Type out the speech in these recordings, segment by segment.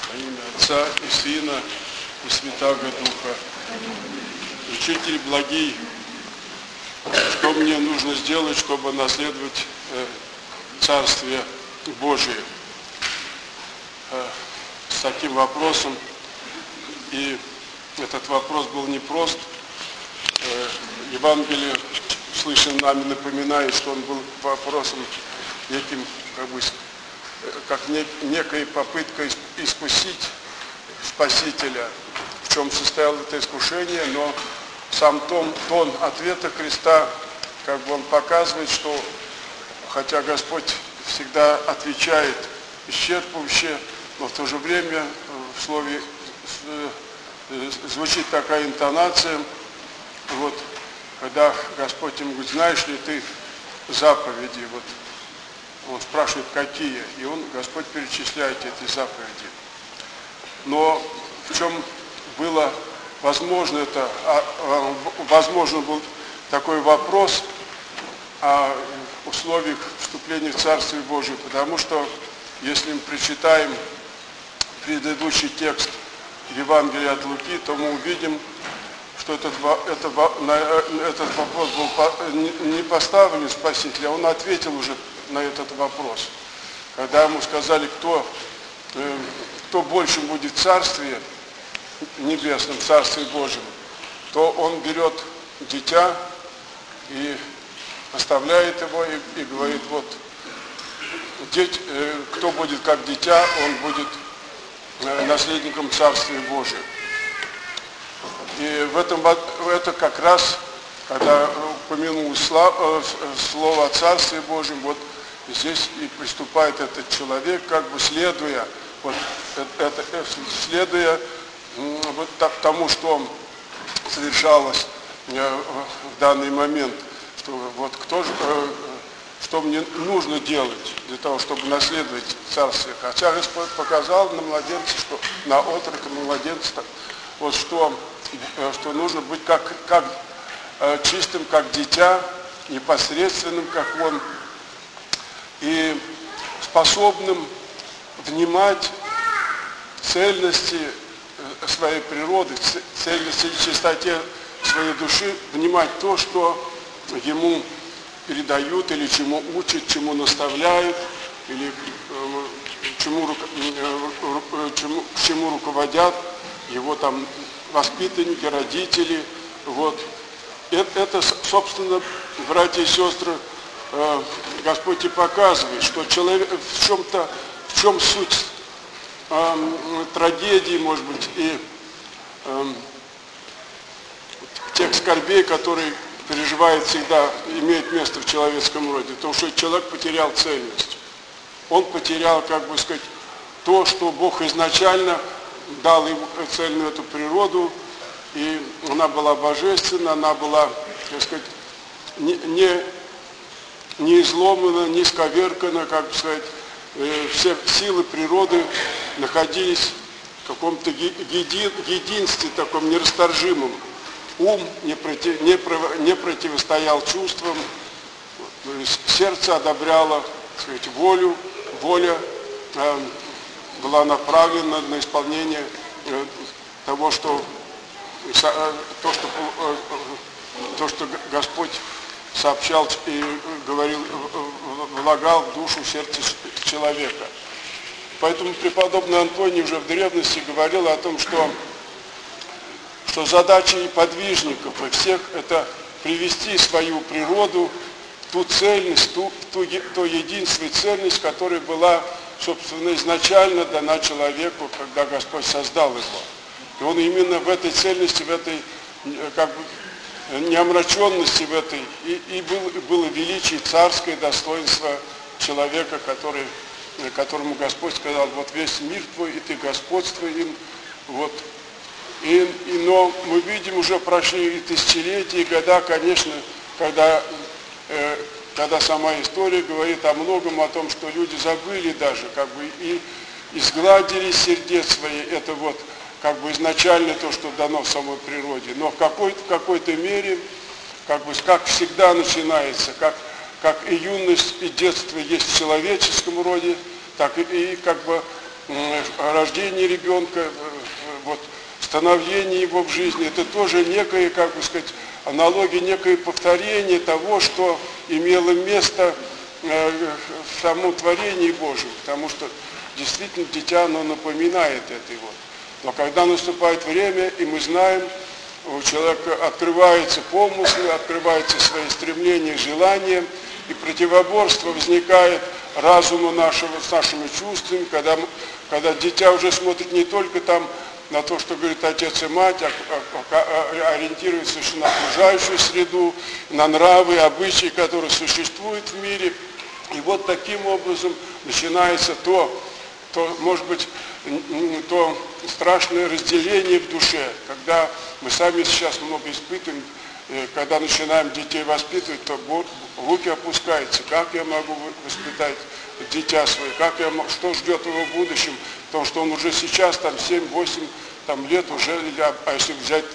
Во имя Отца и Сына и Святаго Духа. Учитель благий, что мне нужно сделать, чтобы наследовать Царствие Божие? С таким вопросом, и этот вопрос был непрост. Евангелие, слышим нами, напоминает, что он был вопросом неким, как некой попыткой искусить Спасителя, в чем состояло это искушение, но сам тон ответа Христа, он показывает, что хотя Господь всегда отвечает исчерпывающе, но в то же время в слове звучит такая интонация, когда Господь ему говорит: знаешь ли ты заповеди? Он спрашивает, какие, и Господь перечисляет эти заповеди. Но в чем было возможно возможно был такой вопрос о условиях вступления в Царствие Божие, потому что если мы прочитаем предыдущий текст Евангелия от Луки, то мы увидим, что этот вопрос был не поставлен Спасителю, а он ответил уже на этот вопрос. Когда ему сказали, кто больше будет в Царстве Небесном, Царстве Божьем, то он берет дитя и оставляет его и говорит: кто будет как дитя, он будет наследником Царствия Божия. И это как раз, когда упомянул слово о Царстве Божьем, здесь и приступает этот человек, следуя тому, что совершалось в данный момент, что мне нужно делать для того, чтобы наследовать Царствие. Хотя Господь показал на младенца, на отрока младенца, что нужно быть как чистым, как дитя, непосредственным, как он, и способным внимать цельности своей природы, цельности и чистоте своей души, внимать то, что ему передают, или чему учат, чему наставляют, или чему руководят его воспитанники, родители. Это, собственно, братья и сестры, Господь и показывает, что человек в чем суть трагедии, может быть, и тех скорбей, которые переживает всегда, имеет место в человеческом роде, то, что человек потерял цельность. Он потерял, то, что Бог изначально дал ему цельную эту природу, и она была божественна, она была, не изломана, не сковеркана, все силы природы находились в каком-то единстве, таком нерасторжимом. Ум не противостоял чувствам, сердце одобряло волю, воля была направлена на исполнение того, что Господь сообщал и говорил, влагал в душу, сердце человека. Поэтому преподобный Антоний уже в древности говорил о том, что задача и подвижников, и всех, это привести свою природу, ту цельность, то единство и цельность, которая была, собственно, изначально дана человеку, когда Господь создал его. И он именно в этой цельности, в этой неомраченности, в этой, и было величие, царское достоинство человека, которому Господь сказал: весь мир твой, и ты господствуй им. Но мы видим, уже прошли и тысячелетия, и года, конечно, когда сама история говорит о многом, о том, что люди забыли даже, и изгладили сердец свои, это изначально то, что дано в самой природе. Но в какой-то мере, как всегда начинается, как и юность, и детство есть в человеческом роде, так и рождение ребенка, вот, становление его в жизни, это тоже некое, как бы сказать, аналогия, некое повторение того, что имело место в самом творении Божьем, потому что действительно дитя, оно напоминает это его. Но когда наступает время, и мы знаем, у человека открываются помыслы, открываются свои стремления, желания, и противоборство возникает разума нашего с нашими чувствами, когда дитя уже смотрит не только там на то, что говорит отец и мать, ориентируется на окружающую среду, на нравы, обычаи, которые существуют в мире. И вот таким образом начинается может быть, то страшное разделение в душе, когда мы сами сейчас много испытываем, когда начинаем детей воспитывать, то руки опускаются. Как я могу воспитать дитя свое? Что ждет его в будущем? Потому что он уже сейчас, 7-8 лет уже, а если взять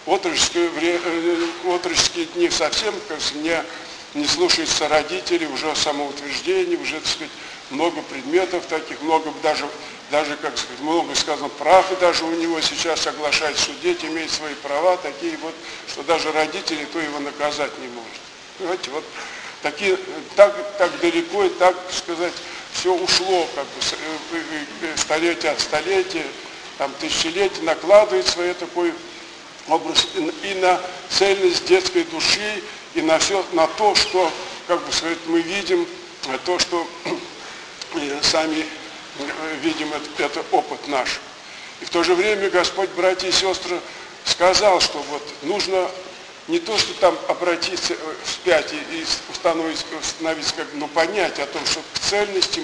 отроческие дни, совсем, не слушается родителей, уже самоутверждение, уже, так сказать, много предметов таких, много даже, как сказать, много сказано, прав, и даже у него сейчас соглашается, что дети имеют свои права, такие вот, что даже родители то его наказать не может. Понимаете, вот так далеко и так, сказать, все ушло, как бы, столетие от столетия, тысячелетия, накладывает свой такой образ и на цельность детской души, и на все, на то, что, как бы сказать, мы видим, то, что сами видим, это опыт наш. И в то же время Господь, братья и сестры, сказал, что вот нужно не то, что там обратиться вспять и установиться, но понять о том, что к цельности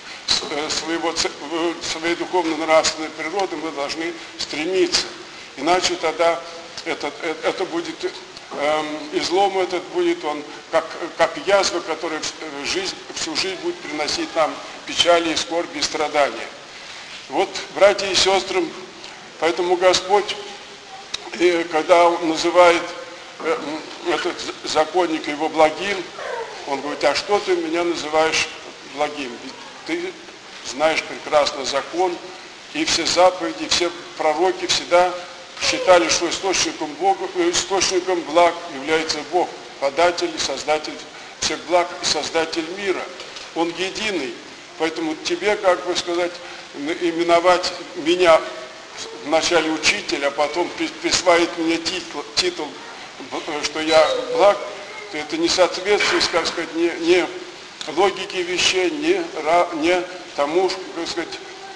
своей духовно-нравственной природы мы должны стремиться. Иначе тогда это будет излом, этот будет он как язва, которая всю жизнь будет приносить нам печали, и скорби, и страдания. Вот, братья и сестры, поэтому Господь, когда Он называет этот законник его благим, Он говорит: а что ты меня называешь благим? Ведь ты знаешь прекрасно закон, и все заповеди, все пророки всегда считали, что источником благ является Бог, податель и создатель всех благ и создатель мира. Он единый. Поэтому тебе, как бы сказать, именовать меня вначале учитель, а потом присваивать мне титул, что я благ, то это не соответствует, как сказать, не логике вещей, не тому, как сказать,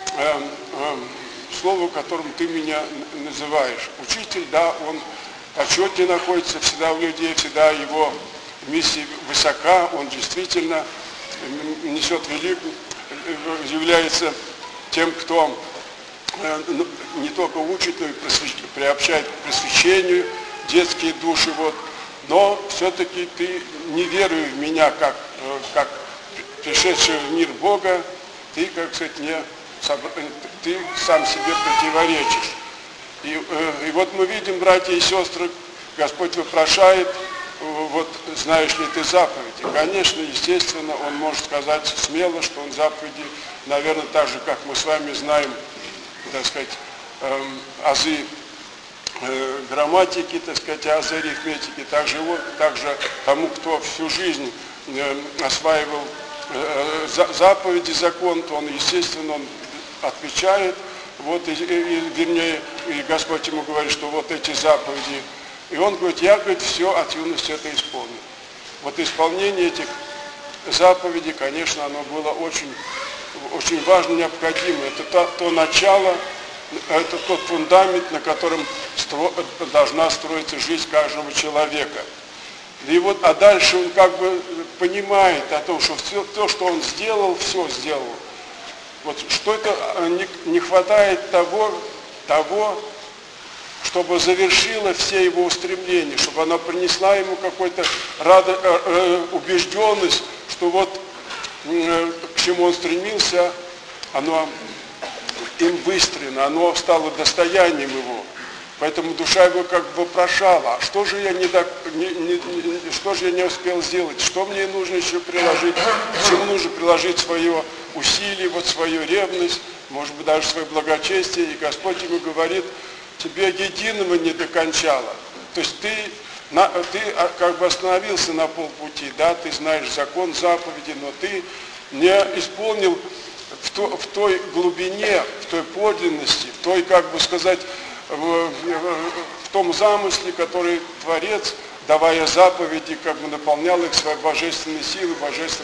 слову, которым ты меня называешь. Учитель, да, он в почете находится всегда у людей, всегда его миссия высока, он действительно несет великую, является тем, кто не только учит, но и приобщает к просвещению детские души. Вот. Но все-таки ты, не веруя в меня, как пришедшего в мир Бога, ты, как сказать, ты сам себе противоречишь. И вот мы видим, братья и сестры, Господь вопрошает, вот знаешь ли ты заповеди? Конечно, естественно, Он может сказать смело, что Он заповеди, наверное, так же, как мы с вами знаем, так сказать, азы грамматики, так сказать, азы арифметики, также тому, кто всю жизнь осваивал заповеди, закон, то он, естественно, он отвечает, вот, вернее, и Господь ему говорит, что вот эти заповеди, и он говорит: я, говорит, все от юности это исполнил. Вот исполнение этих заповедей, конечно, оно было очень, очень важно, необходимо. Это то начало, это тот фундамент, на котором должна строиться жизнь каждого человека. И вот, а дальше он как бы понимает о том, что все то, что он сделал, все сделал. Вот что это не хватает того, чтобы завершила все его устремления, чтобы она принесла ему какую-то убежденность, что вот к чему он стремился, оно им выстроено, оно стало достоянием его. Поэтому душа его как бы вопрошала, а что же я что же я не успел сделать, что мне нужно еще приложить, к чему нужно приложить свое усилие, вот свою ревность, может быть даже свое благочестие. И Господь ему говорит, тебе единого не докончало. То есть ты как бы остановился на полпути, да, ты знаешь закон, заповеди, но ты не исполнил в той глубине, в той подлинности, в той, как бы сказать, в том замысле, который Творец, давая заповеди, как бы наполнял их своей божественной силой,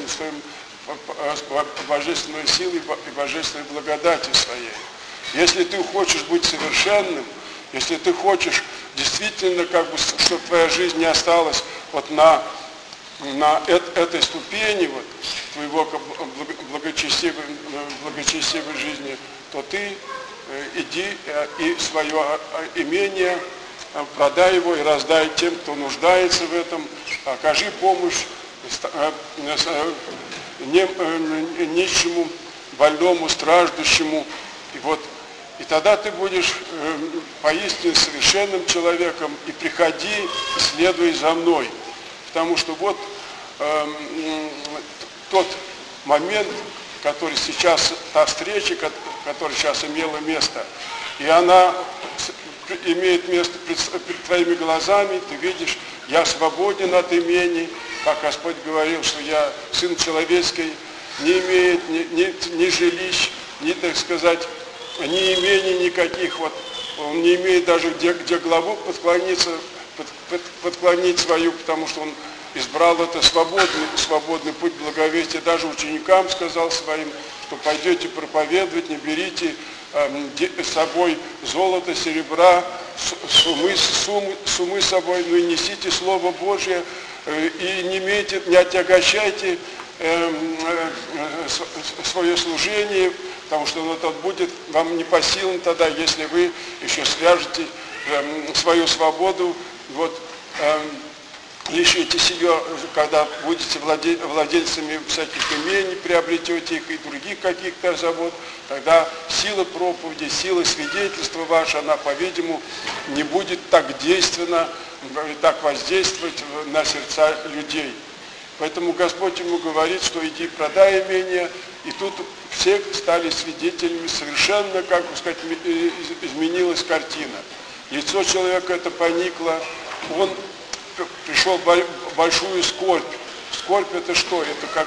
божественной силой и божественной благодатью своей. Если ты хочешь быть совершенным, если ты хочешь действительно, как бы, чтобы твоя жизнь не осталась вот на этой ступени вот, твоего благочестивой жизни, то ты иди и свое имение, продай его и раздай тем, кто нуждается в этом, окажи помощь нищему, больному, страждущему. И тогда ты будешь поистине совершенным человеком, и приходи, и следуй за мной. Потому что вот тот момент, который сейчас, та встреча, которая сейчас имела место, и она имеет место перед твоими глазами, ты видишь, я свободен от имений, как Господь говорил, что я Сын Человеческий, не имеет ни жилищ, ни, так сказать, ни имений никаких, вот, он не имеет даже где главу подклонить свою, потому что он избрал это свободный путь благовестия. Даже ученикам сказал своим, что пойдете проповедовать, не берите с собой золото, серебра, сумы с собой, но и несите Слово Божие, и не отягощайте свое служение, потому что оно будет вам не по силам тогда, если вы еще свяжете свою свободу, вот, лишитесь ее, когда будете владельцами всяких имений, приобретете их и других каких-то забот, тогда сила проповеди, сила свидетельства ваша, она, по-видимому, не будет так действенна, так воздействовать на сердца людей. Поэтому Господь ему говорит, что иди продай имение, и тут все стали свидетелями, совершенно, как бы сказать, изменилась картина. Лицо человека это поникло, он пришел в большую скорбь. Скорбь это что? Это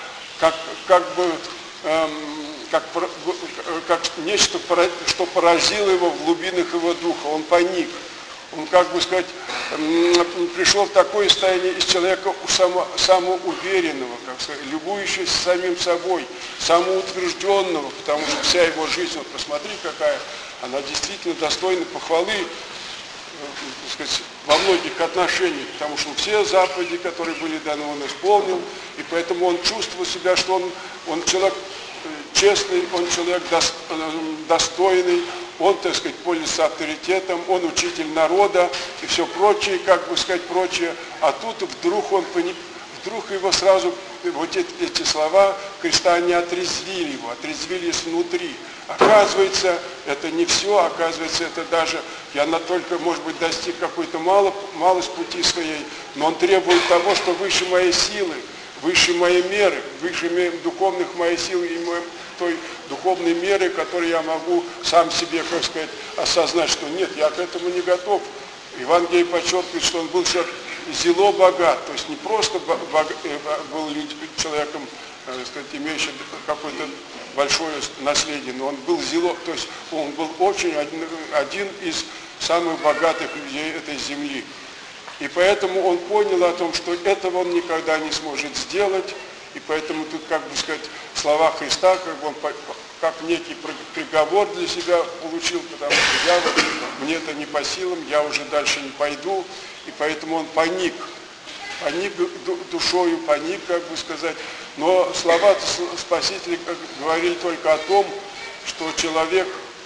как нечто, что поразило его в глубинах его духа. Он паник. Он, как бы сказать, пришел в такое состояние из человека самоуверенного, как сказать, любующегося самим собой, самоутвержденного, потому что вся его жизнь, вот посмотри, какая, она действительно достойна похвалы, так сказать, во многих отношениях, потому что все заповеди, которые были даны, он исполнил, и поэтому он чувствовал себя, что он человек честный, он человек достойный, он, так сказать, пользуется авторитетом, он учитель народа и все прочее, как бы сказать, прочее. А тут вдруг его сразу, вот эти слова Христа, они отрезвили его, отрезвили снутри. Оказывается, это не все, оказывается, это даже, я только, может быть, достиг какой-то малость пути своей, но он требует того, что выше моей силы, выше моей меры, выше духовных моей силы и той духовной меры, которую я могу сам себе, как сказать, осознать, что нет, я к этому не готов. Евангелие подчеркивает, что он был человек зело богат, то есть не просто был человеком, так сказать, имеющим какое-то большое наследие, но он был зело, то есть он был очень один из самых богатых людей этой земли. И поэтому он понял о том, что этого он никогда не сможет сделать, и поэтому тут, как бы сказать, слова Христа, как бы он как некий приговор для себя получил, потому что мне это не по силам, я уже дальше не пойду, и поэтому он паник душою, паник, как бы сказать. Но слова Спасителя говорили только о том, что человек,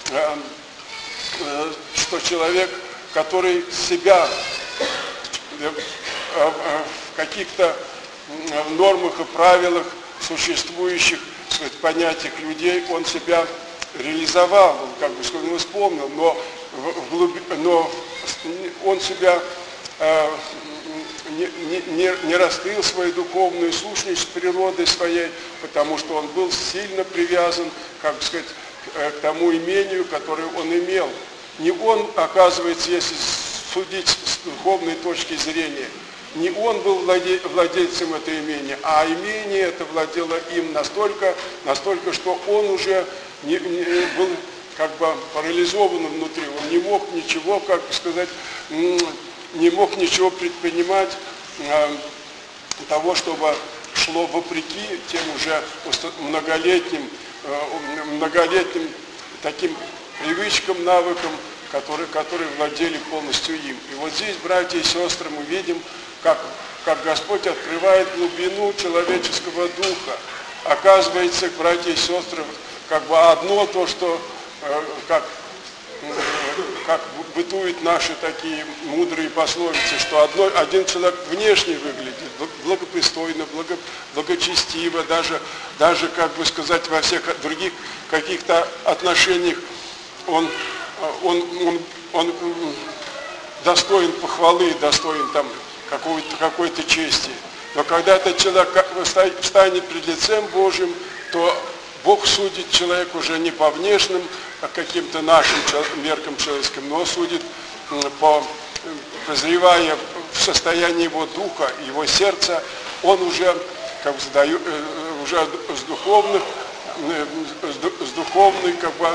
который себя в каких-то нормах и правилах существующих, сказать, понятиях людей, он себя реализовал, он, как бы сказать, исполнил, но но он себя не раскрыл свою духовную сущность природой своей, потому что он был сильно привязан, как сказать, к тому имению, которое он имел. Не он, оказывается, если судить с духовной точки зрения, не он был владельцем этого имения, а имение это владело им настолько, что он уже был как бы парализован внутри, он не мог ничего, как сказать, не мог ничего предпринимать того, чтобы шло вопреки тем уже многолетним таким привычкам, навыкам, которые владели полностью им. И вот здесь, братья и сестры, мы видим, как Господь открывает глубину человеческого духа. Оказывается, братья и сестры, как бы одно то, что как бытуют наши такие мудрые пословицы, что один человек внешне выглядит благопристойно, благочестиво, даже, как бы сказать, во всех других каких-то отношениях он достоин похвалы, достоин там какой-то чести. Но когда этот человек встанет пред лицем Божьим, то Бог судит человека уже не по внешним каким-то нашим меркам человеческим, но судит, прозревая в состоянии его духа, его сердца, он уже, как бы, уже с духовной, как бы,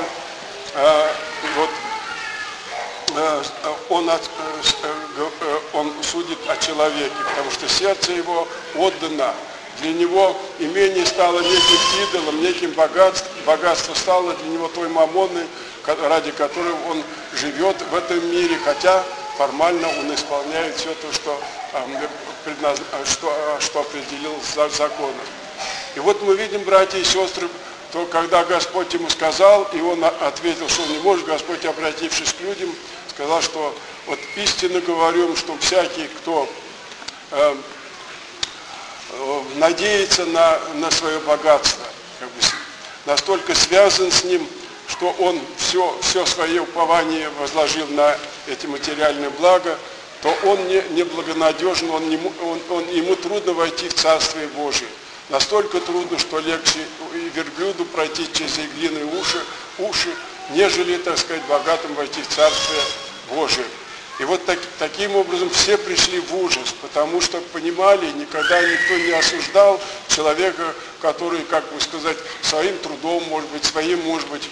он судит о человеке, потому что сердце его отдано. Для него имение стало неким идолом, неким богатство стало для него той мамоной, ради которой он живет в этом мире, хотя формально он исполняет все то, что определил законом. И вот мы видим, братья и сестры, то когда Господь ему сказал, и он ответил, что он не может, Господь, обратившись к людям, сказал, что вот истинно говорю, что всякий, кто надеется на свое богатство, как бы, настолько связан с ним, что он все свое упование возложил на эти материальные блага, то он не благонадежен, ему трудно войти в Царствие Божие. Настолько трудно, что легче верблюду пройти через иглиные уши, нежели, так сказать, богатым войти в Царствие Божие. И вот таким образом все пришли в ужас, потому что понимали, никогда никто не осуждал человека, который, как бы сказать, своим трудом, может быть, своим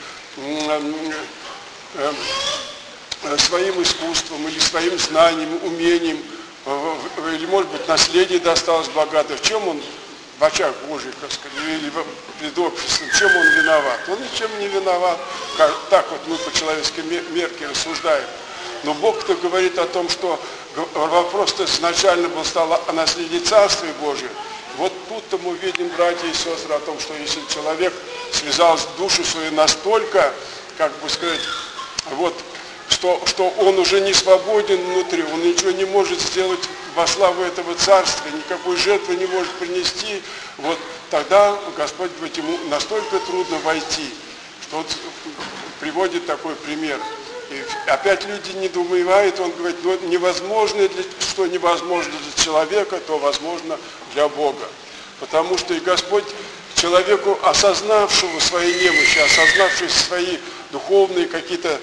искусством или своим знанием, умением, или, может быть, наследие досталось богатое. В чем он в очах Божьих, как сказать, или пред обществом, в чем он виноват? Он ничем не виноват. Так вот мы по человеческой мерке рассуждаем. Но Бог-то говорит о том, что вопрос-то изначально стал о наследии Царствия Божия. Вот тут-то мы видим, братья и сестры, о том, что если человек связал душу свою настолько, как бы сказать, вот, что он уже не свободен внутри, он ничего не может сделать во славу этого царства, никакой жертвы не может принести, вот, тогда Господь говорит, ему настолько трудно войти, что вот приводит такой пример. И опять люди недоумевают, он говорит, ну, что невозможно для человека, то возможно для Бога. Потому что и Господь человеку, осознавшему свои немощи, осознавшему свои духовные какие-то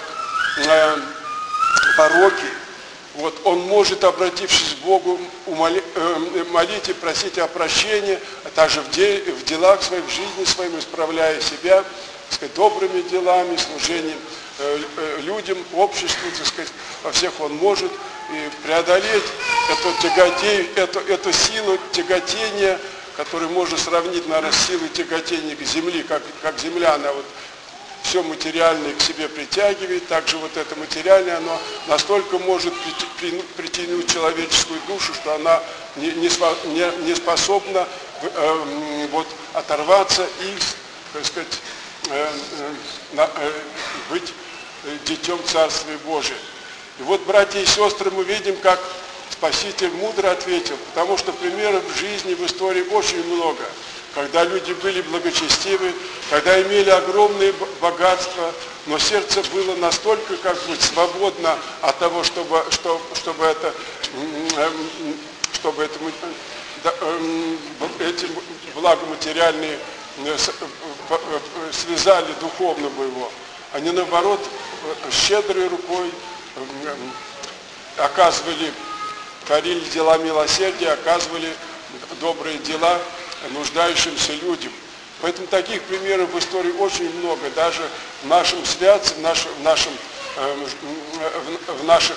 пороки, вот, он может, обратившись к Богу, молить и просить о прощении, а также в делах своих, в жизни своим, исправляя себя, так сказать, добрыми делами, служением людям, обществу, так сказать, во всех он может и преодолеть эту силу тяготения, которую можно сравнить, наверное, с силой тяготения к земле, как земля, она вот все материальное к себе притягивает, также вот это материальное, оно настолько может притянуть человеческую душу, что она не способна вот, оторваться и, так сказать, быть детем Царствия Божия. И вот, братья и сестры, мы видим, как Спаситель мудро ответил, потому что примеров в жизни, в истории очень много, когда люди были благочестивы, когда имели огромные богатства, но сердце было настолько как бы свободно от того, чтобы эти блага материальные связали духовно бы его. Они наоборот щедрой рукой творили дела милосердия, оказывали добрые дела нуждающимся людям. Поэтому таких примеров в истории очень много. Даже в нашем святце, в наших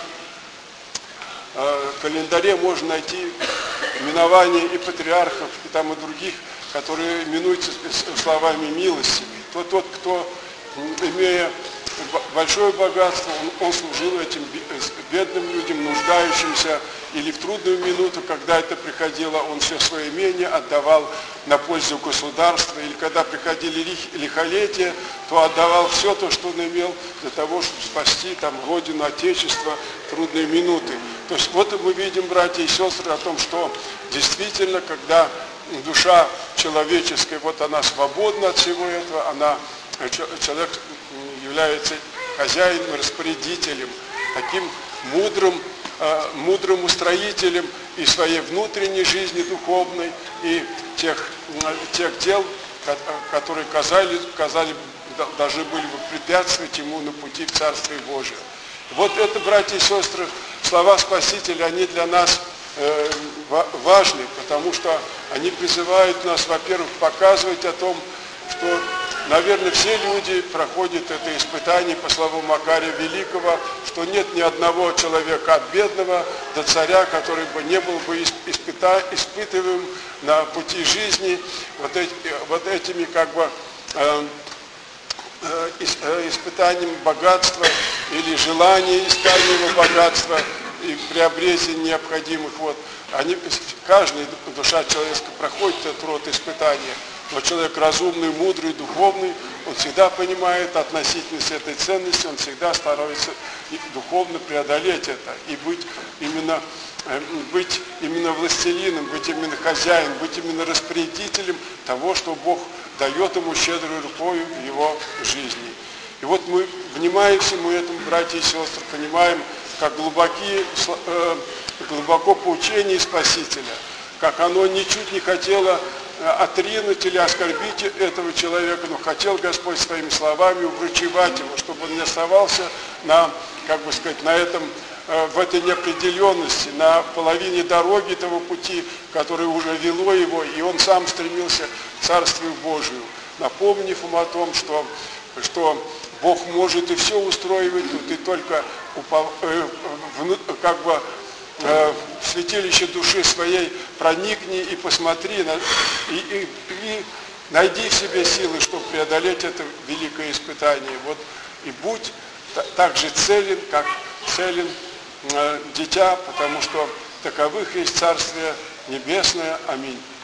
календаре можно найти именования и патриархов, и там и других, которые именуются словами милостивый. Тот, кто, имея большое богатство, он служил этим бедным людям, нуждающимся, или в трудную минуту, когда это приходило, он все свое имение отдавал на пользу государства, или когда приходили лихолетия, то отдавал все то, что он имел, для того, чтобы спасти там родину, отечество в трудные минуты. То есть вот мы видим, братья и сестры, о том, что действительно, когда душа человеческая, вот она свободна от всего этого, человек является хозяином, распорядителем, таким мудрым устроителем и своей внутренней жизни духовной, и тех дел, которые должны были бы препятствовать ему на пути в Царствие Божие. Вот это, братья и сестры, слова Спасителя, они для нас важны, потому что они призывают нас, во-первых, показывать о том, что, наверное, все люди проходят это испытание, по словам Макария Великого, что нет ни одного человека от бедного до царя, который бы не был бы испытываем на пути жизни вот этими как бы испытанием богатства или желания искания богатства и приобретения необходимых. Каждая душа человеческая проходит этот род испытания. Но человек разумный, мудрый, духовный, он всегда понимает относительность этой ценности, он всегда старается духовно преодолеть это и быть именно властелином, быть именно хозяином, быть именно распорядителем того, что Бог дает ему щедрой рукой в его жизни. И вот мы, внимая всему этому, братья и сестры, понимаем, как глубоко поучение Спасителя, как оно ничуть не хотело отринуть или оскорбить этого человека, но хотел Господь своими словами уврачевать его, чтобы он не оставался в этой неопределенности, на половине дороги того пути, который уже вело его, и он сам стремился к Царствию Божию, напомнив ему о том, что Бог может и все устроивать, но ты только в святилище души своей проникни и посмотри, и найди в себе силы, чтобы преодолеть это великое испытание. И будь так же целен, как целен дитя, потому что таковых есть Царствие Небесное. Аминь.